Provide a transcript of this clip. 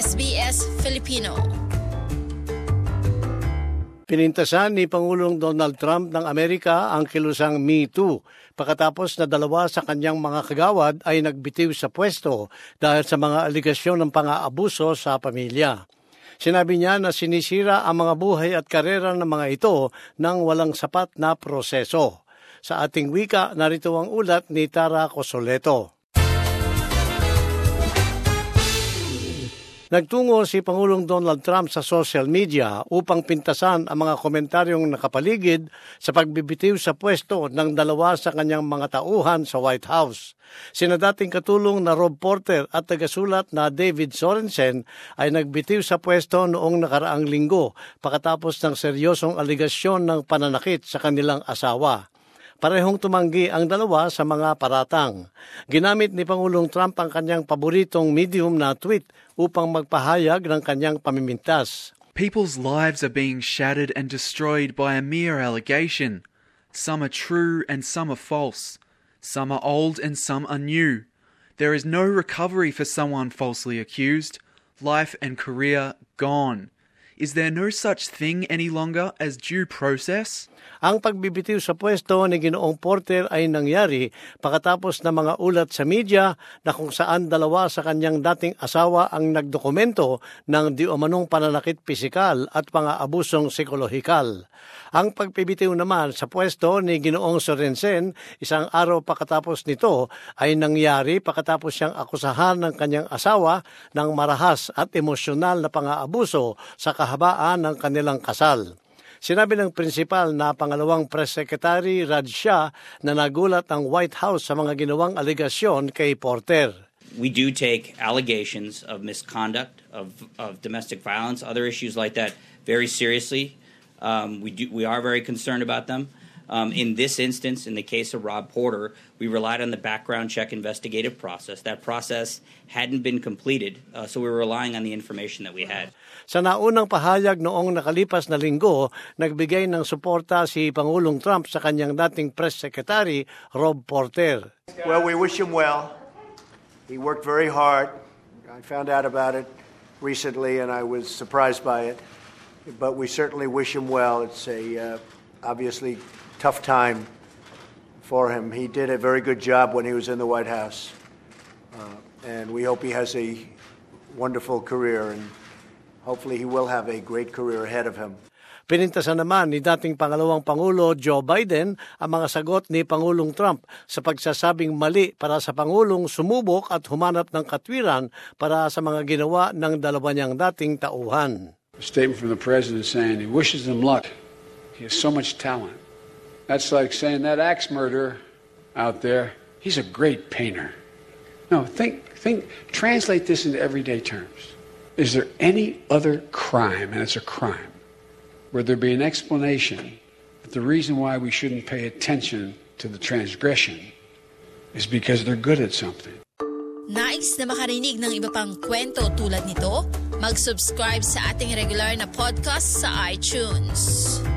SBS Filipino. Pinintasan ni Pangulong Donald Trump ng Amerika ang kilusang Me Too pagkatapos na dalawa sa kanyang mga kagawad ay nagbitiw sa pwesto dahil sa mga aligasyon ng pang-aabuso sa pamilya. Sinabi niya na sinisira ang mga buhay at karera ng mga ito ng walang sapat na proseso. Sa ating wika, narito ang ulat ni Tara Cosoleto. Nagtungo si Pangulong Donald Trump sa social media upang pintasan ang mga komentaryong nakapaligid sa pagbibitiw sa pwesto ng dalawa sa kanyang mga tauhan sa White House. Sina dating katulong na Rob Porter at tagasulat na David Sorensen ay nagbitiw sa pwesto noong nakaraang linggo pagkatapos ng seryosong aligasyon ng pananakit sa kanilang asawa. Parehong tumanggi ang dalawa sa mga paratang. Ginamit ni Pangulong Trump ang kanyang paboritong medium na tweet upang magpahayag ng kanyang pamimintas. People's lives are being shattered and destroyed by a mere allegation. Some are true and some are false. Some are old and some are new. There is no recovery for someone falsely accused. Life and career gone. Is there no such thing any longer as due process? Ang pagbibitiw sa pwesto ni Ginoong Porter ay nangyari pagkatapos ng mga ulat sa media na kung saan dalawa sa kanyang dating asawa ang nagdokumento ng di umanong pananakit pisikal at pang-aabusong psikolohikal. Ang pagbibitiw naman sa pwesto ni Ginoong Sorensen isang araw pagkatapos nito ay nangyari pagkatapos siyang akusahan ng kanyang asawa ng marahas at emosyonal na pang-aabuso sa kahabaan ng kanilang kasal. Sinabi ng prinsipal na pangalawang press secretary Raj Shah na nagulat ang White House sa mga ginawang aligasyon kay Porter. We do take allegations of misconduct, of domestic violence, other issues like that very seriously. We are very concerned about them. In this instance, in the case of Rob Porter, we relied on the background check investigative process. That process hadn't been completed, so we were relying on the information that we had. Sa naunang pahayag noong nakalipas na linggo, nagbigay ng suporta si Pangulong Trump sa kanyang dating press secretary, Rob Porter. Well, we wish him well. He worked very hard. I found out about it recently and I was surprised by it. But we certainly wish him well. It's a obviously tough time for him. He did a very good job when he was in the White House. And we hope he has a wonderful career and hopefully he will have a great career ahead of him. Pinintasan naman ni dating Pangalawang Pangulo Joe Biden ang mga sagot ni Pangulong Trump sa pagsasabing mali para sa Pangulong sumubok at humanap ng katwiran para sa mga ginawa ng dalawa niyang dating tauhan. A statement from the president saying he wishes him luck. He has so much talent. That's like saying that axe murderer out there, he's a great painter. No, translate this into everyday terms. Is there any other crime, and it's a crime, where there be an explanation that the reason why we shouldn't pay attention to the transgression is because they're good at something? Nais na makarinig ng iba pang kwento tulad nito? Mag-subscribe sa ating regular na podcast sa iTunes.